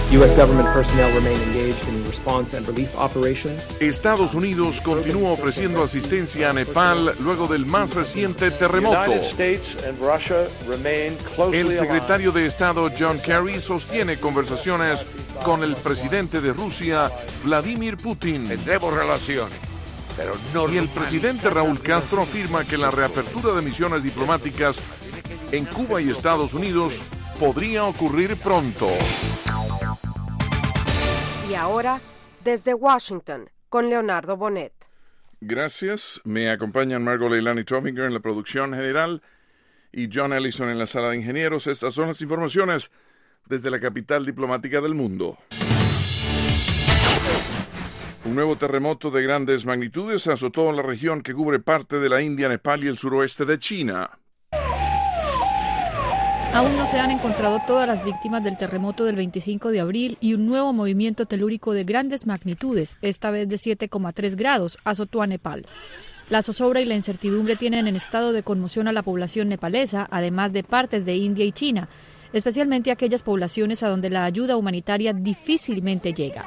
U.S. government personnel remain engaged in response and relief operations. Estados Unidos continúa ofreciendo asistencia a Nepal luego del más reciente terremoto. El secretario de Estado John Kerry sostiene conversaciones con el presidente de Rusia, Vladimir Putin. Tendremos relaciones, pero no. Y el presidente Raúl Castro afirma que la reapertura de misiones diplomáticas en Cuba y Estados Unidos podría ocurrir pronto. Y ahora, desde Washington, con Leonardo Bonet. Gracias. Me acompañan Margot Leilani Trofinger en la producción general y John Ellison en la sala de ingenieros. Estas son las informaciones desde la capital diplomática del mundo. Un nuevo terremoto de grandes magnitudes azotó la región que cubre parte de la India, Nepal y el suroeste de China. Aún no se han encontrado todas las víctimas del terremoto del 25 de abril y un nuevo movimiento telúrico de grandes magnitudes, esta vez de 7,3 grados, azotó a Nepal. La zozobra y la incertidumbre tienen en estado de conmoción a la población nepalesa, además de partes de India y China, especialmente aquellas poblaciones a donde la ayuda humanitaria difícilmente llega.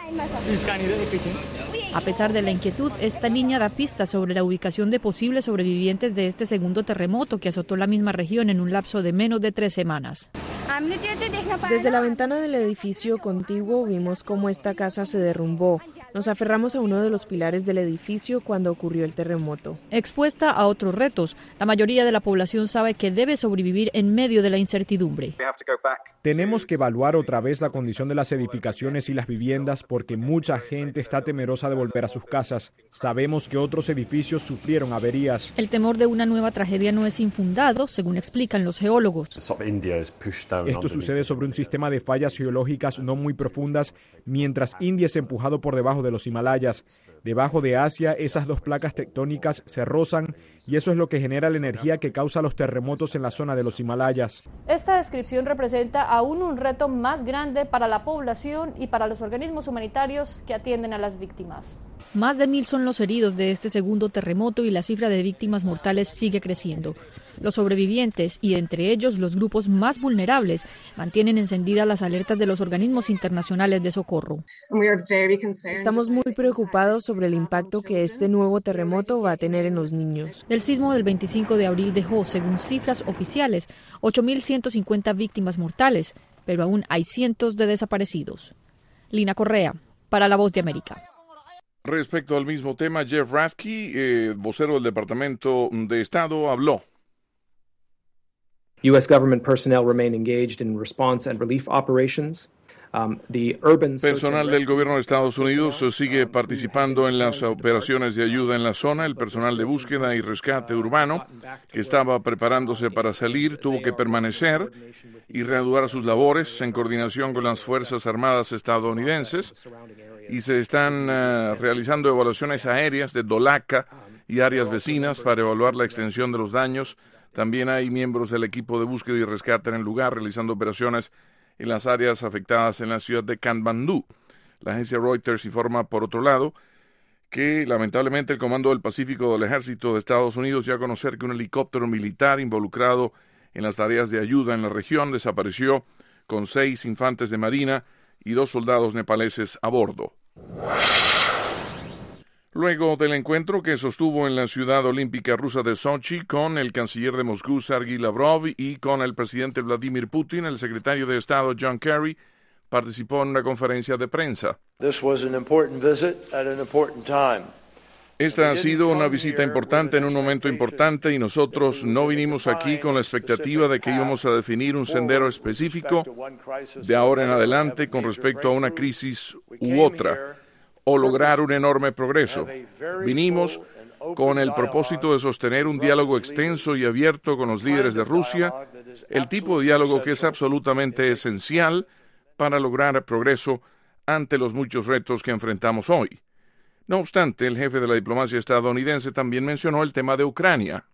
A pesar de la inquietud, esta niña da pistas sobre la ubicación de posibles sobrevivientes de este segundo terremoto que azotó la misma región en un lapso de menos de 3 semanas. Desde la ventana del edificio contiguo vimos cómo esta casa se derrumbó. Nos aferramos a uno de los pilares del edificio cuando ocurrió el terremoto. Expuesta a otros retos, la mayoría de la población sabe que debe sobrevivir en medio de la incertidumbre. Tenemos que evaluar otra vez la condición de las edificaciones y las viviendas porque mucha gente está temerosa de volver a sus casas. Sabemos que otros edificios sufrieron averías. El temor de una nueva tragedia no es infundado, según explican los geólogos. Esto sucede sobre un sistema de fallas geológicas no muy profundas, mientras India es empujado por debajo de los Himalayas. Debajo de Asia, esas dos placas tectónicas se rozan y eso es lo que genera la energía que causa los terremotos en la zona de los Himalayas. Esta descripción representa aún un reto más grande para la población y para los organismos humanitarios que atienden a las víctimas. Más de 1,000 son los heridos de este segundo terremoto y la cifra de víctimas mortales sigue creciendo. Los sobrevivientes, y entre ellos los grupos más vulnerables, mantienen encendidas las alertas de los organismos internacionales de socorro. Estamos muy preocupados sobre el impacto que este nuevo terremoto va a tener en los niños. El sismo del 25 de abril dejó, según cifras oficiales, 8.150 víctimas mortales, pero aún hay cientos de desaparecidos. Lina Correa, para La Voz de América. Respecto al mismo tema, Jeff Rathke, vocero del Departamento de Estado, habló. U.S. government personnel remain engaged in response and relief operations. Personal del gobierno de Estados Unidos sigue participando en las operaciones de ayuda en la zona. El personal de búsqueda y rescate urbano, que estaba preparándose para salir, tuvo que permanecer y reanudar sus labores en coordinación con las Fuerzas Armadas estadounidenses. Y se están realizando evaluaciones aéreas de Dolaca y áreas vecinas para evaluar la extensión de los daños. También hay miembros del equipo de búsqueda y rescate en el lugar realizando operaciones en las áreas afectadas en la ciudad de Katmandú. La agencia Reuters informa, por otro lado, que lamentablemente el Comando del Pacífico del Ejército de Estados Unidos dio a conocer que un helicóptero militar involucrado en las tareas de ayuda en la región desapareció con 6 infantes de marina y 2 soldados nepaleses a bordo. Luego del encuentro que sostuvo en la ciudad olímpica rusa de Sochi con el canciller de Moscú, Sergei Lavrov, y con el presidente Vladimir Putin, el secretario de Estado John Kerry participó en una conferencia de prensa. Esta ha sido una visita importante en un momento importante y nosotros no vinimos aquí con la expectativa de que íbamos a definir un sendero específico de ahora en adelante con respecto a una crisis u otra, o lograr un enorme progreso. Vinimos con el propósito de sostener un diálogo extenso y abierto con los líderes de Rusia, el tipo de diálogo que es absolutamente esencial para lograr progreso ante los muchos retos que enfrentamos hoy. No obstante, el jefe de la diplomacia estadounidense también mencionó el tema de Ucrania.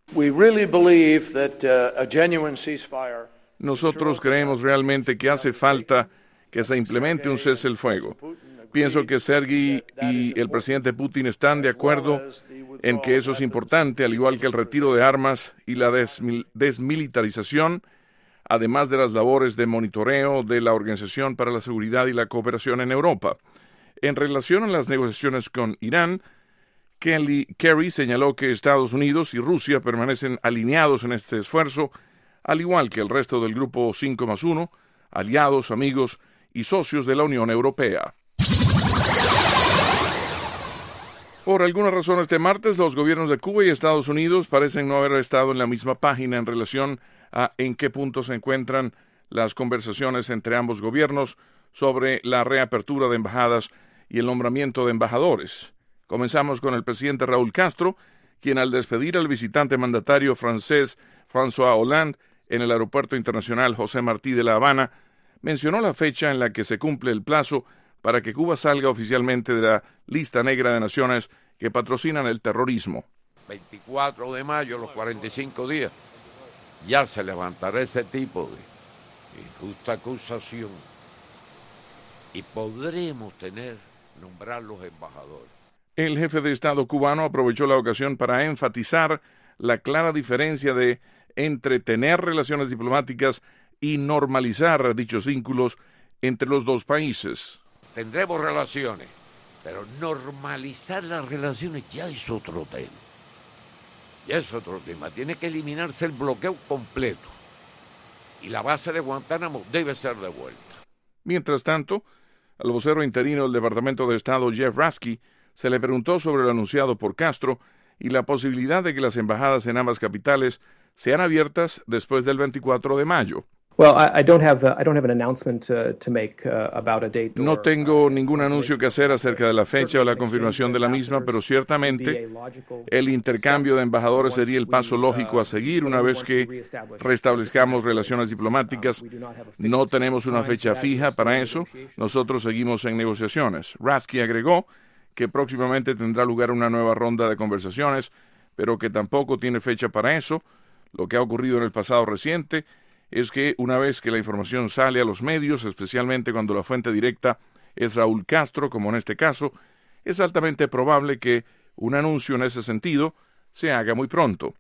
Nosotros creemos realmente que hace falta que se implemente un cese el fuego. Pienso que Sergei y el presidente Putin están de acuerdo en que eso es importante, al igual que el retiro de armas y la desmilitarización, además de las labores de monitoreo de la Organización para la Seguridad y la Cooperación en Europa. En relación a las negociaciones con Irán, Kerry señaló que Estados Unidos y Rusia permanecen alineados en este esfuerzo, al igual que el resto del Grupo 5+1, aliados, amigos y socios de la Unión Europea. Por alguna razón, este martes, los gobiernos de Cuba y Estados Unidos parecen no haber estado en la misma página en relación a en qué punto se encuentran las conversaciones entre ambos gobiernos sobre la reapertura de embajadas y el nombramiento de embajadores. Comenzamos con el presidente Raúl Castro, quien al despedir al visitante mandatario francés François Hollande en el Aeropuerto Internacional José Martí de La Habana, mencionó la fecha en la que se cumple el plazo para que Cuba salga oficialmente de la lista negra de naciones que patrocinan el terrorismo. 24 de mayo, los 45 días, ya se levantará ese tipo de injusta acusación y podremos nombrar los embajadores. El jefe de Estado cubano aprovechó la ocasión para enfatizar la clara diferencia entre tener relaciones diplomáticas y normalizar dichos vínculos entre los dos países. Tendremos relaciones, pero normalizar las relaciones ya es otro tema. Tiene que eliminarse el bloqueo completo. Y la base de Guantánamo debe ser devuelta. Mientras tanto, al vocero interino del Departamento de Estado, Jeff Rasky, se le preguntó sobre lo anunciado por Castro y la posibilidad de que las embajadas en ambas capitales sean abiertas después del 24 de mayo. No tengo ningún anuncio que hacer acerca de la fecha o la confirmación de la misma, pero ciertamente el intercambio de embajadores sería el paso lógico a seguir una vez que restablezcamos relaciones diplomáticas. No tenemos una fecha fija para eso. Nosotros seguimos en negociaciones. Rasky agregó que próximamente tendrá lugar una nueva ronda de conversaciones, pero que tampoco tiene fecha para eso. Lo que ha ocurrido en el pasado reciente es que una vez que la información sale a los medios, especialmente cuando la fuente directa es Raúl Castro, como en este caso, es altamente probable que un anuncio en ese sentido se haga muy pronto.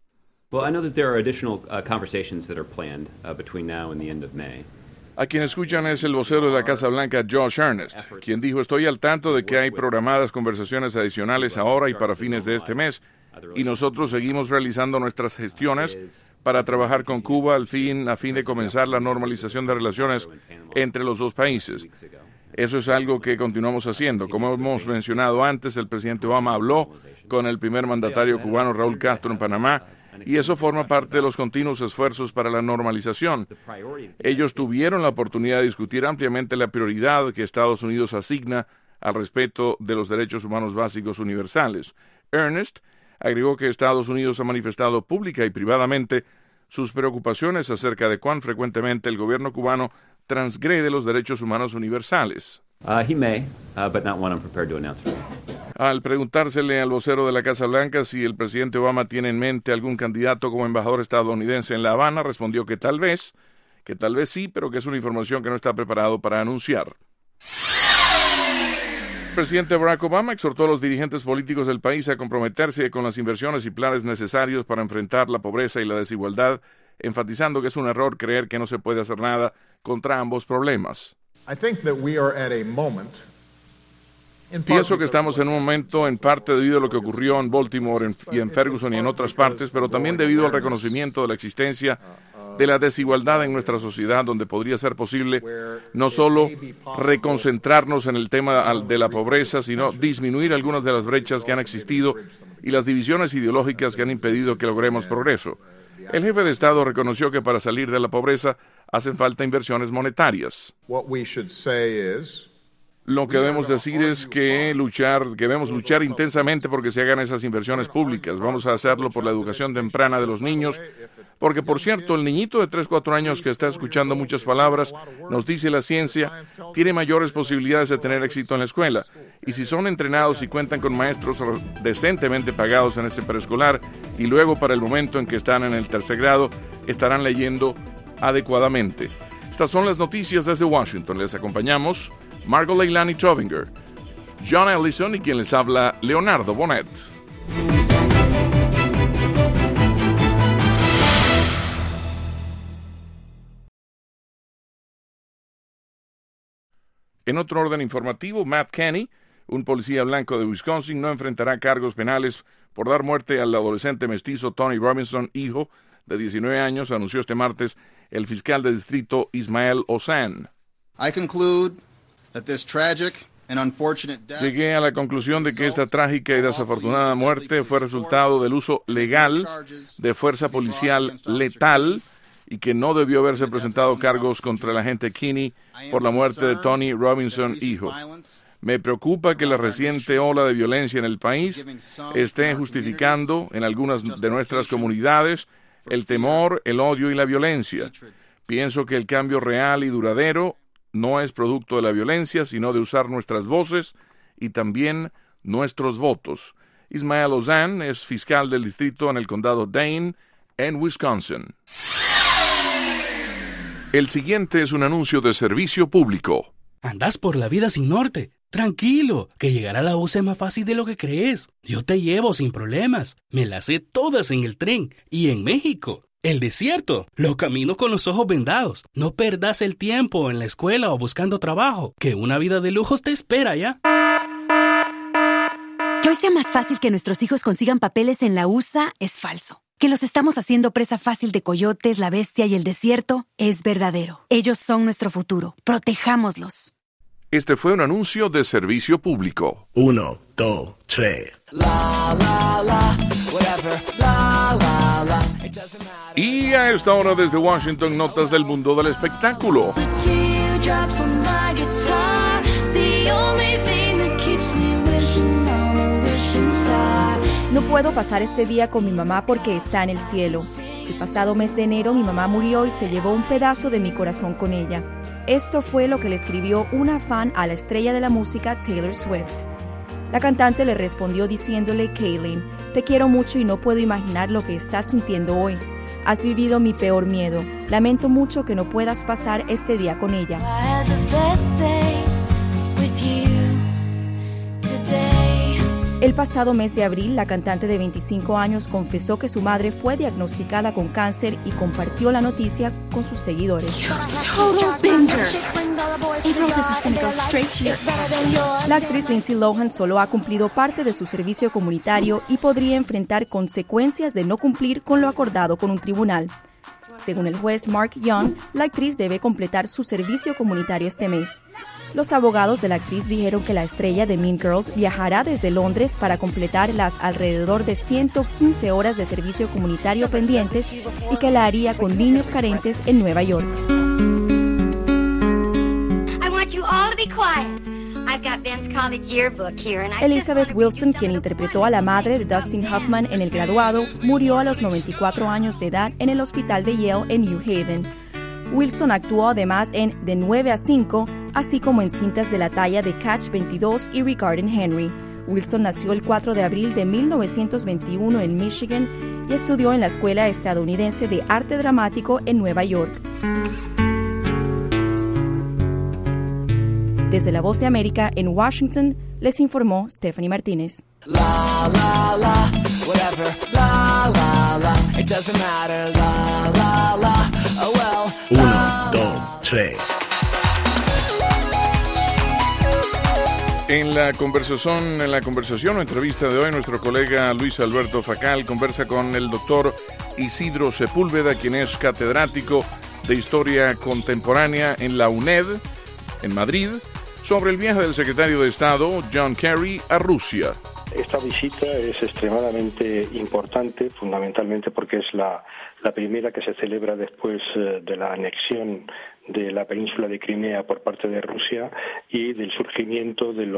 A quien escuchan es el vocero de la Casa Blanca, Josh Earnest, quien dijo: estoy al tanto de que hay programadas conversaciones adicionales ahora y para fines de este mes, y nosotros seguimos realizando nuestras gestiones para trabajar con Cuba a fin de comenzar la normalización de relaciones entre los dos países. Eso es algo que continuamos haciendo. Como hemos mencionado antes, el presidente Obama habló con el primer mandatario cubano, Raúl Castro, en Panamá, y eso forma parte de los continuos esfuerzos para la normalización. Ellos tuvieron la oportunidad de discutir ampliamente la prioridad que Estados Unidos asigna al respeto de los derechos humanos básicos universales. Earnest agregó que Estados Unidos ha manifestado pública y privadamente sus preocupaciones acerca de cuán frecuentemente el gobierno cubano transgrede los derechos humanos universales. Al preguntársele al vocero de la Casa Blanca si el presidente Obama tiene en mente algún candidato como embajador estadounidense en La Habana, respondió que tal vez sí, pero que es una información que no está preparado para anunciar. El presidente Barack Obama exhortó a los dirigentes políticos del país a comprometerse con las inversiones y planes necesarios para enfrentar la pobreza y la desigualdad, enfatizando que es un error creer que no se puede hacer nada contra ambos problemas. Pienso que estamos en un momento, en parte debido a lo que ocurrió en Baltimore y en Ferguson y en otras partes, pero también debido al reconocimiento de la existencia de la desigualdad en nuestra sociedad, donde podría ser posible no solo reconcentrarnos en el tema de la pobreza, sino disminuir algunas de las brechas que han existido y las divisiones ideológicas que han impedido que logremos progreso. El jefe de Estado reconoció que para salir de la pobreza hacen falta inversiones monetarias. Lo que debemos decir es que debemos luchar intensamente porque se hagan esas inversiones públicas. Vamos a hacerlo por la educación temprana de los niños, porque, por cierto, el niñito de 3-4 años que está escuchando muchas palabras, nos dice la ciencia, tiene mayores posibilidades de tener éxito en la escuela. Y si son entrenados y cuentan con maestros decentemente pagados en ese preescolar, y luego para el momento en que están en el tercer grado, estarán leyendo adecuadamente. Estas son las noticias desde Washington. Les acompañamos Margot Leilani Trovinger, John Ellison y quien les habla, Leonardo Bonet. En otro orden informativo, Matt Kenny, un policía blanco de Wisconsin, no enfrentará cargos penales por dar muerte al adolescente mestizo Tony Robinson, hijo de 19 años, anunció este martes el fiscal de distrito Ismael Ozan. Llegué a la conclusión de que esta trágica y desafortunada muerte fue resultado del uso legal de fuerza policial letal y que no debió haberse presentado cargos contra el agente Kinney por la muerte de Tony Robinson, hijo. Me preocupa que la reciente ola de violencia en el país esté justificando en algunas de nuestras comunidades el temor, el odio y la violencia. Pienso que el cambio real y duradero no es producto de la violencia, sino de usar nuestras voces y también nuestros votos. Ismael Ozan es fiscal del distrito en el condado Dane, en Wisconsin. El siguiente es un anuncio de servicio público. Andas por la vida sin norte. Tranquilo, que llegar a la USA es más fácil de lo que crees. Yo te llevo sin problemas. Me las sé todas en el tren y en México. El desierto, los caminos con los ojos vendados. No perdas el tiempo en la escuela o buscando trabajo, que una vida de lujos te espera ya. Que hoy sea más fácil que nuestros hijos consigan papeles en la USA es falso. Que los estamos haciendo presa fácil de coyotes, la bestia y el desierto es verdadero. Ellos son nuestro futuro. Protejámoslos. Este fue un anuncio de servicio público. 1, 2, 3. Y a esta hora desde Washington, notas del mundo del espectáculo. No puedo pasar este día con mi mamá porque está en el cielo. El pasado mes de enero mi mamá murió y se llevó un pedazo de mi corazón con ella. Esto fue lo que le escribió una fan a la estrella de la música Taylor Swift. La cantante le respondió diciéndole: Kaylin, te quiero mucho y no puedo imaginar lo que estás sintiendo hoy. Has vivido mi peor miedo. Lamento mucho que no puedas pasar este día con ella. El pasado mes de abril, la cantante de 25 años confesó que su madre fue diagnosticada con cáncer y compartió la noticia con sus seguidores. La actriz Lindsay Lohan solo ha cumplido parte de su servicio comunitario y podría enfrentar consecuencias de no cumplir con lo acordado con un tribunal. Según el juez Mark Young, la actriz debe completar su servicio comunitario este mes. Los abogados de la actriz dijeron que la estrella de Mean Girls viajará desde Londres para completar las alrededor de 115 horas de servicio comunitario pendientes y que la haría con niños carentes en Nueva York. Elizabeth Wilson, quien interpretó a la madre de Dustin Hoffman en El Graduado, murió a los 94 años de edad en el hospital de Yale en New Haven. Wilson actuó además en De 9 a 5, así como en cintas de la talla de Catch 22 y Regarding Henry. Wilson nació el 4 de abril de 1921 en Michigan y estudió en la Escuela Estadounidense de Arte Dramático en Nueva York. Desde La Voz de América en Washington, les informó Stephanie Martínez. 1, 2, 3. En la conversación o entrevista de hoy, nuestro colega Luis Alberto Facal conversa con el doctor Isidro Sepúlveda, quien es catedrático de Historia Contemporánea en la UNED, en Madrid, sobre el viaje del secretario de Estado, John Kerry, a Rusia. Esta visita es extremadamente importante, fundamentalmente porque es la primera que se celebra después de la anexión de la península de Crimea por parte de Rusia y del surgimiento de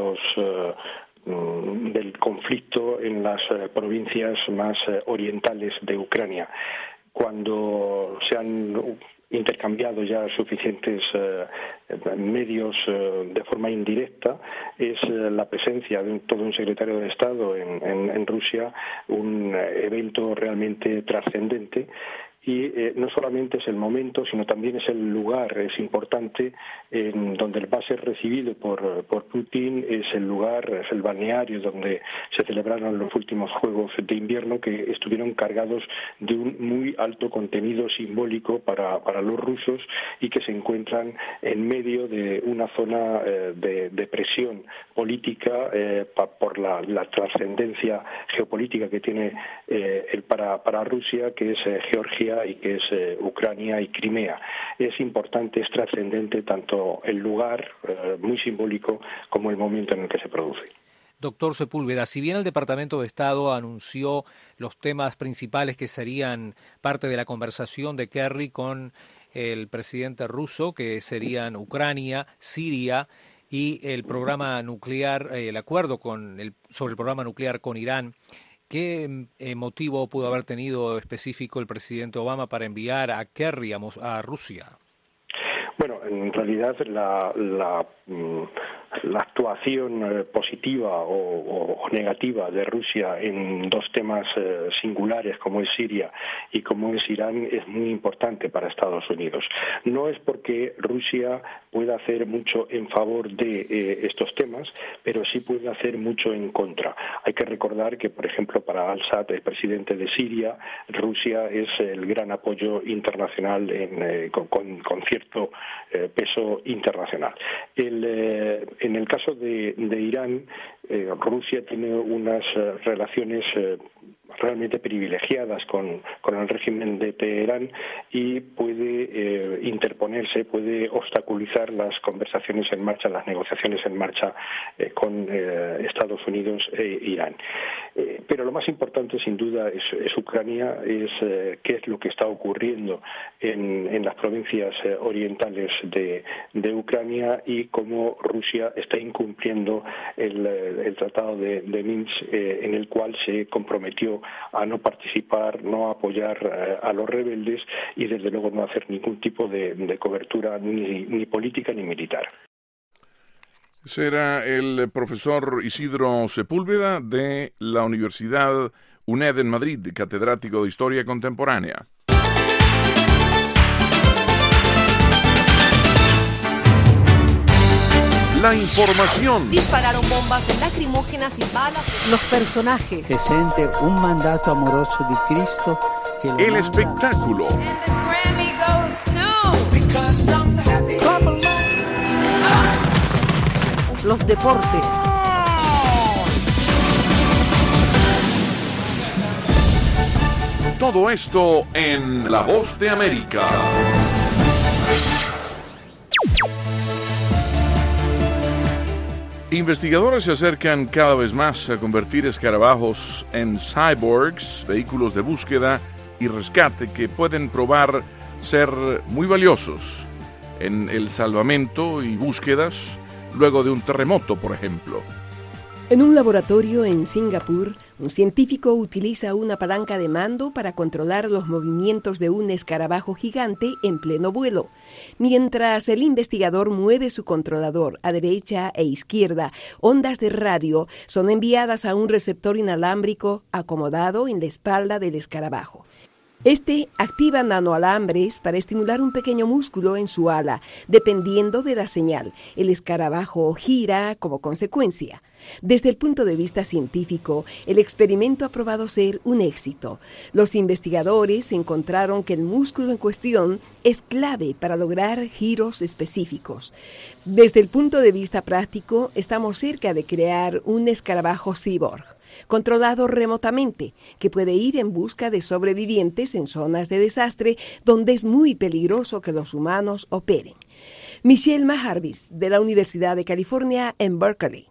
del conflicto en las provincias más orientales de Ucrania. Cuando se han intercambiado ya suficientes medios de forma indirecta, es la presencia de todo un secretario de Estado en Rusia un evento realmente trascendente y no solamente es el momento, sino también es el lugar. Es importante en donde va a ser recibido por Putin, es el lugar, es el balneario donde se celebraron los últimos Juegos de Invierno, que estuvieron cargados de un muy alto contenido simbólico para los rusos y que se encuentran en medio de una zona de presión política por la trascendencia geopolítica que tiene para Rusia, que es Georgia y que es Ucrania y Crimea. Es importante, es trascendente tanto el lugar muy simbólico como el momento en el que se produce. Doctor Sepúlveda, si bien el Departamento de Estado anunció los temas principales que serían parte de la conversación de Kerry con el presidente ruso, que serían Ucrania, Siria y el programa nuclear, el acuerdo sobre el programa nuclear con Irán, ¿qué motivo pudo haber tenido específico el presidente Obama para enviar a Kerry a Rusia? Bueno, en realidad la actuación positiva o negativa de Rusia en dos temas singulares como es Siria y como es Irán es muy importante para Estados Unidos. No es porque Rusia pueda hacer mucho en favor de estos temas, pero sí puede hacer mucho en contra. Hay que recordar que, por ejemplo, para al-Assad, el presidente de Siria, Rusia es el gran apoyo internacional con cierto peso internacional. En el caso de Irán, Rusia tiene unas relaciones realmente privilegiadas con el régimen de Teherán y puede interponerse, puede obstaculizar las conversaciones en marcha, las negociaciones en marcha con Estados Unidos e Irán. Pero lo más importante, sin duda, es Ucrania, es qué es lo que está ocurriendo en las provincias orientales de Ucrania y cómo Rusia está incumpliendo el tratado de Minsk, en el cual se comprometió a no participar, no apoyar a los rebeldes y desde luego no hacer ningún tipo de cobertura ni política ni militar. Será el profesor Isidro Sepúlveda de la Universidad UNED en Madrid, catedrático de Historia Contemporánea. La información. Dispararon bombas lacrimógenas y balas. Los personajes. Se siente un mandato amoroso de Cristo. El espectáculo. Los deportes. Todo esto en La Voz de América. Investigadores se acercan cada vez más a convertir escarabajos en cyborgs, vehículos de búsqueda y rescate que pueden probar ser muy valiosos en el salvamento y búsquedas luego de un terremoto, por ejemplo. En un laboratorio en Singapur, un científico utiliza una palanca de mando para controlar los movimientos de un escarabajo gigante en pleno vuelo. Mientras el investigador mueve su controlador a derecha e izquierda, ondas de radio son enviadas a un receptor inalámbrico acomodado en la espalda del escarabajo. Este activa nanoalambres para estimular un pequeño músculo en su ala. Dependiendo de la señal, el escarabajo gira como consecuencia. Desde el punto de vista científico, el experimento ha probado ser un éxito. Los investigadores encontraron que el músculo en cuestión es clave para lograr giros específicos. Desde el punto de vista práctico, estamos cerca de crear un escarabajo cyborg, controlado remotamente, que puede ir en busca de sobrevivientes en zonas de desastre donde es muy peligroso que los humanos operen. Michelle Maharvis, de la Universidad de California en Berkeley.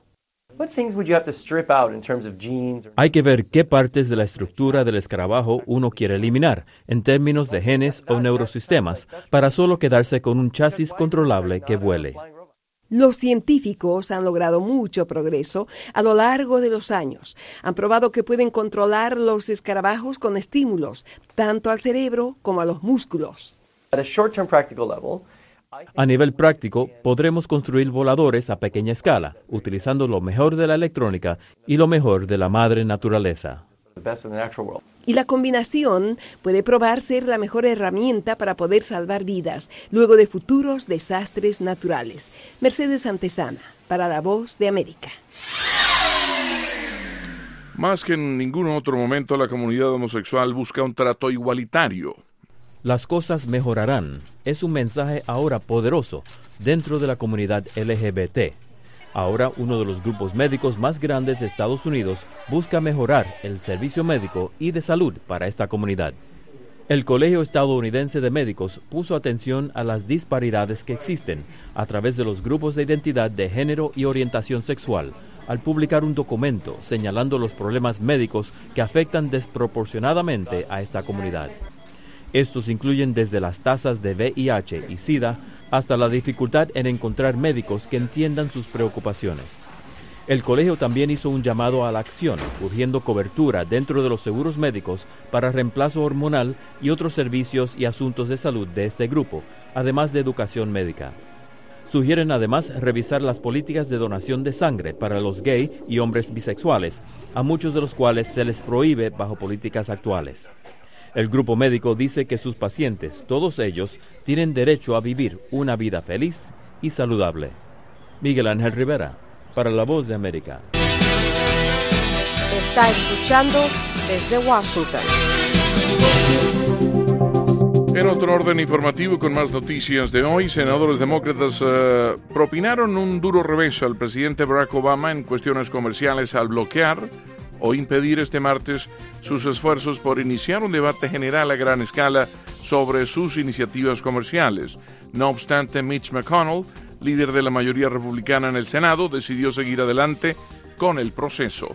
Hay que ver qué partes de la estructura del escarabajo uno quiere eliminar, en términos de genes o neurosistemas, para solo quedarse con un chasis controlable que vuele. Los científicos han logrado mucho progreso a lo largo de los años. Han probado que pueden controlar los escarabajos con estímulos, tanto al cerebro como a los músculos. A nivel práctico, podremos construir voladores a pequeña escala, utilizando lo mejor de la electrónica y lo mejor de la madre naturaleza. y la combinación puede probar ser la mejor herramienta para poder salvar vidas luego de futuros desastres naturales. Mercedes Antesana, para La Voz de América. Más que en ningún otro momento, la comunidad homosexual busca un trato igualitario. Las cosas mejorarán. Es un mensaje ahora poderoso dentro de la comunidad LGBT. Ahora uno de los grupos médicos más grandes de Estados Unidos busca mejorar el servicio médico y de salud para esta comunidad. El Colegio Estadounidense de Médicos puso atención a las disparidades que existen a través de los grupos de identidad de género y orientación sexual, al publicar un documento señalando los problemas médicos que afectan desproporcionadamente a esta comunidad. Estos incluyen desde las tasas de VIH y SIDA hasta la dificultad en encontrar médicos que entiendan sus preocupaciones. El colegio también hizo un llamado a la acción, urgiendo cobertura dentro de los seguros médicos para reemplazo hormonal y otros servicios y asuntos de salud de este grupo, además de educación médica. Sugieren además revisar las políticas de donación de sangre para los gay y hombres bisexuales, a muchos de los cuales se les prohíbe bajo políticas actuales. El grupo médico dice que sus pacientes, todos ellos, tienen derecho a vivir una vida feliz y saludable. Miguel Ángel Rivera, para La Voz de América. Está escuchando desde Washington. En otro orden informativo, con más noticias de hoy, senadores demócratas propinaron un duro revés al presidente Barack Obama en cuestiones comerciales al bloquear o impedir este martes sus esfuerzos por iniciar un debate general a gran escala sobre sus iniciativas comerciales. No obstante, Mitch McConnell, líder de la mayoría republicana en el Senado, decidió seguir adelante con el proceso.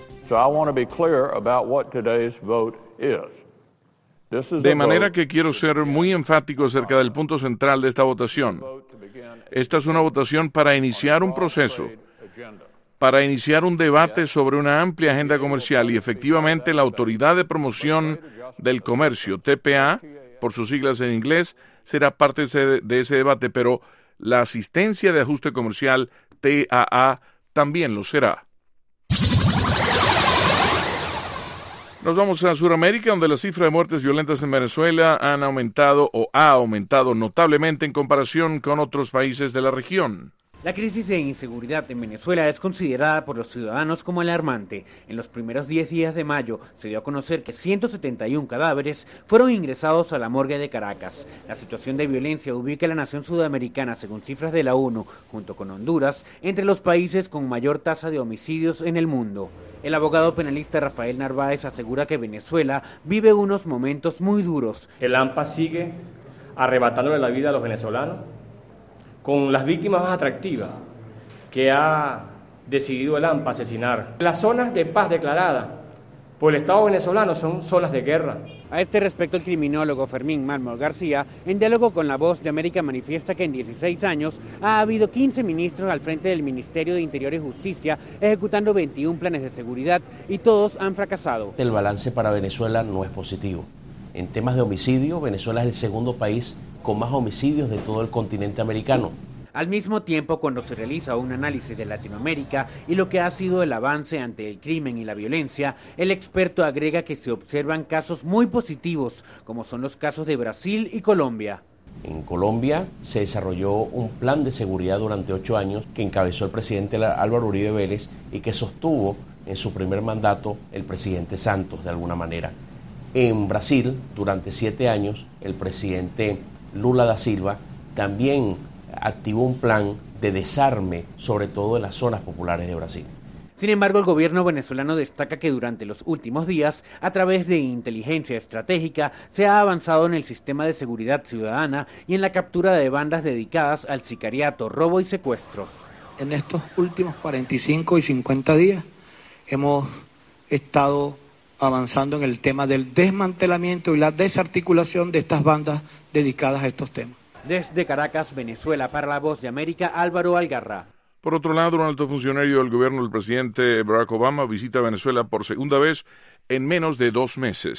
De manera que quiero ser muy enfático acerca del punto central de esta votación. Esta es una votación para iniciar un proceso, para iniciar un debate sobre una amplia agenda comercial, y efectivamente la Autoridad de Promoción del Comercio, TPA, por sus siglas en inglés, será parte de ese debate, pero la Asistencia de Ajuste Comercial, TAA, también lo será. Nos vamos a Sudamérica, donde la cifra de muertes violentas en Venezuela ha aumentado notablemente en comparación con otros países de la región. La crisis de inseguridad en Venezuela es considerada por los ciudadanos como alarmante. En los primeros 10 días de mayo se dio a conocer que 171 cadáveres fueron ingresados a la morgue de Caracas. La situación de violencia ubica a la nación sudamericana, según cifras de la ONU, junto con Honduras, entre los países con mayor tasa de homicidios en el mundo. El abogado penalista Rafael Narváez asegura que Venezuela vive unos momentos muy duros. El AMPA sigue arrebatándole la vida a los venezolanos, con las víctimas más atractivas que ha decidido el AMPA asesinar. Las zonas de paz declaradas por el Estado venezolano son zonas de guerra. A este respecto, el criminólogo Fermín Mármol García, en diálogo con La Voz de América, manifiesta que en 16 años ha habido 15 ministros al frente del Ministerio de Interior y Justicia, ejecutando 21 planes de seguridad, y todos han fracasado. El balance para Venezuela no es positivo. En temas de homicidio, Venezuela es el segundo país con más homicidios de todo el continente americano. Al mismo tiempo, cuando se realiza un análisis de Latinoamérica y lo que ha sido el avance ante el crimen y la violencia, el experto agrega que se observan casos muy positivos, como son los casos de Brasil y Colombia. En Colombia se desarrolló un plan de seguridad durante 8 años que encabezó el presidente Álvaro Uribe Vélez y que sostuvo en su primer mandato el presidente Santos, de alguna manera. En Brasil, durante 7 años, el presidente Lula da Silva también activó un plan de desarme, sobre todo en las zonas populares de Brasil. Sin embargo, el gobierno venezolano destaca que durante los últimos días, a través de inteligencia estratégica, se ha avanzado en el sistema de seguridad ciudadana y en la captura de bandas dedicadas al sicariato, robo y secuestros. En estos últimos 45 y 50 días hemos estado avanzando en el tema del desmantelamiento y la desarticulación de estas bandas dedicadas a estos temas. Desde Caracas, Venezuela, para La Voz de América, Álvaro Algarra. Por otro lado, un alto funcionario del gobierno del presidente Barack Obama visita Venezuela por segunda vez en menos de 2 meses.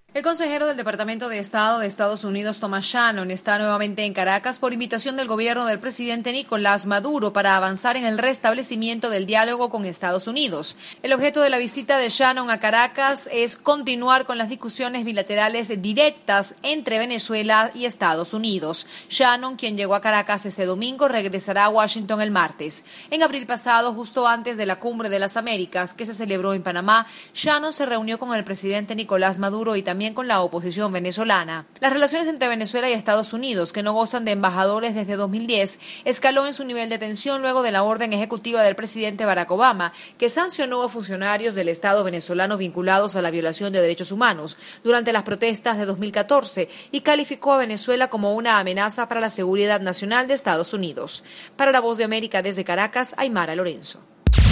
El consejero del Departamento de Estado de Estados Unidos, Thomas Shannon, está nuevamente en Caracas por invitación del gobierno del presidente Nicolás Maduro para avanzar en el restablecimiento del diálogo con Estados Unidos. El objeto de la visita de Shannon a Caracas es continuar con las discusiones bilaterales directas entre Venezuela y Estados Unidos. Shannon, quien llegó a Caracas este domingo, regresará a Washington el martes. En abril pasado, justo antes de la Cumbre de las Américas, que se celebró en Panamá, Shannon se reunió con el presidente Nicolás Maduro y también con la oposición venezolana. Las relaciones entre Venezuela y Estados Unidos, que no gozan de embajadores desde 2010, escaló en su nivel de tensión luego de la orden ejecutiva del presidente Barack Obama, que sancionó a funcionarios del Estado venezolano vinculados a la violación de derechos humanos durante las protestas de 2014 y calificó a Venezuela como una amenaza para la seguridad nacional de Estados Unidos. Para La Voz de América desde Caracas, Aymara Lorenzo.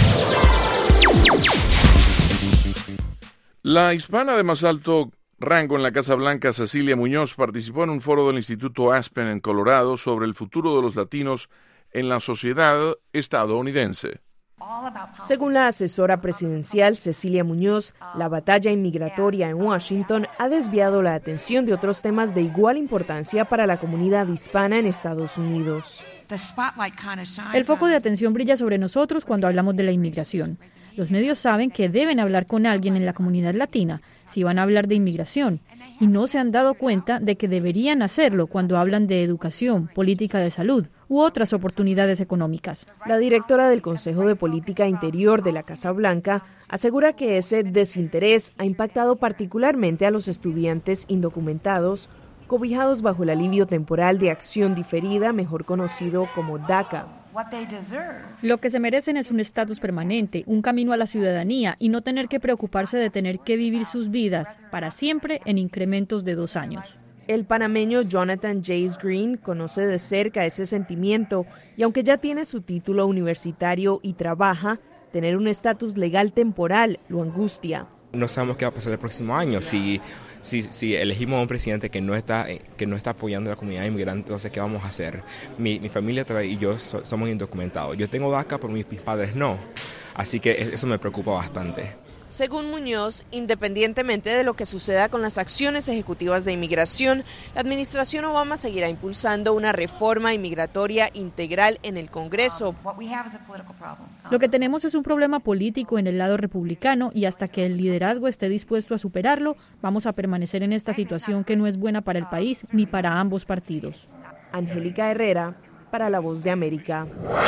La hispana de más alto rango en la Casa Blanca, Cecilia Muñoz, participó en un foro del Instituto Aspen en Colorado sobre el futuro de los latinos en la sociedad estadounidense. Según la asesora presidencial Cecilia Muñoz, la batalla inmigratoria en Washington ha desviado la atención de otros temas de igual importancia para la comunidad hispana en Estados Unidos. El foco de atención brilla sobre nosotros cuando hablamos de la inmigración. Los medios saben que deben hablar con alguien en la comunidad latina si van a hablar de inmigración, y no se han dado cuenta de que deberían hacerlo cuando hablan de educación, política de salud u otras oportunidades económicas. La directora del Consejo de Política Interior de la Casa Blanca asegura que ese desinterés ha impactado particularmente a los estudiantes indocumentados cobijados bajo el alivio temporal de acción diferida, mejor conocido como DACA. Lo que se merecen es un estatus permanente, un camino a la ciudadanía y no tener que preocuparse de tener que vivir sus vidas para siempre en incrementos de 2 años. El panameño Jonathan Jace Green conoce de cerca ese sentimiento y aunque ya tiene su título universitario y trabaja, tener un estatus legal temporal lo angustia. No sabemos qué va a pasar el próximo año. Si elegimos a un presidente que no está apoyando a la comunidad inmigrante, entonces ¿qué vamos a hacer? Mi familia y yo somos indocumentados. Yo tengo DACA, pero mis padres no. Así que eso me preocupa bastante. Según Muñoz, independientemente de lo que suceda con las acciones ejecutivas de inmigración, la administración Obama seguirá impulsando una reforma inmigratoria integral en el Congreso. Lo que tenemos es un problema político en el lado republicano y hasta que el liderazgo esté dispuesto a superarlo, vamos a permanecer en esta situación que no es buena para el país ni para ambos partidos. Angélica Herrera, para La Voz de América.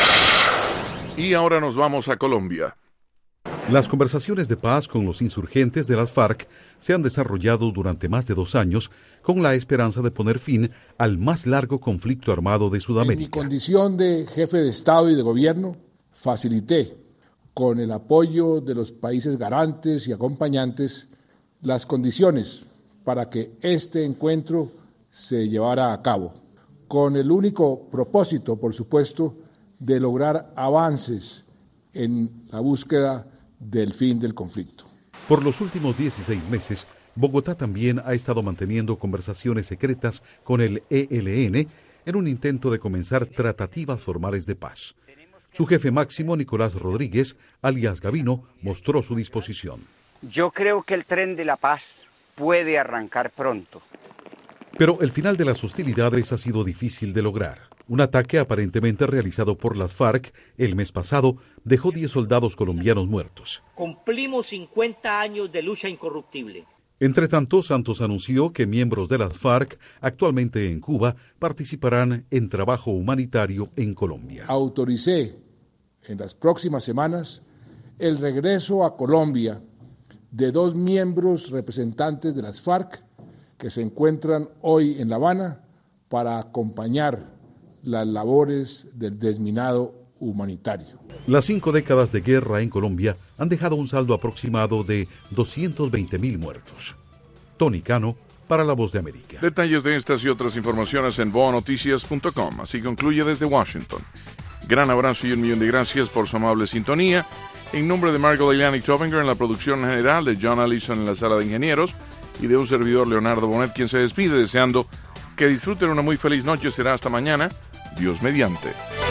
Y ahora nos vamos a Colombia. Las conversaciones de paz con los insurgentes de las FARC se han desarrollado durante más de 2 años con la esperanza de poner fin al más largo conflicto armado de Sudamérica. En mi condición de jefe de Estado y de Gobierno, facilité, con el apoyo de los países garantes y acompañantes, las condiciones para que este encuentro se llevara a cabo, con el único propósito, por supuesto, de lograr avances en la búsqueda del fin del conflicto. Por los últimos 16 meses, Bogotá también ha estado manteniendo conversaciones secretas con el ELN en un intento de comenzar tratativas formales de paz. Su jefe máximo, Nicolás Rodríguez, alias Gavino, mostró su disposición. Yo creo que el tren de la paz puede arrancar pronto. Pero el final de las hostilidades ha sido difícil de lograr. Un ataque aparentemente realizado por las FARC el mes pasado dejó 10 soldados colombianos muertos. Cumplimos 50 años de lucha incorruptible. Entre tanto, Santos anunció que miembros de las FARC, actualmente en Cuba, participarán en trabajo humanitario en Colombia. Autoricé en las próximas semanas el regreso a Colombia de 2 miembros representantes de las FARC que se encuentran hoy en La Habana para acompañar las labores del desminado humanitario. Las 5 décadas de guerra en Colombia han dejado un saldo aproximado de 220.000 muertos. Tony Cano, para La Voz de América. Detalles de estas y otras informaciones en boanoticias.com. Así concluye desde Washington. Gran abrazo y 1.000.000 de gracias por su amable sintonía. En nombre de Margot Leilani Tovinger en la producción general, de John Allison en la sala de ingenieros y de un servidor Leonardo Bonet, quien se despide deseando que disfruten una muy feliz noche. Será hasta mañana, Dios mediante.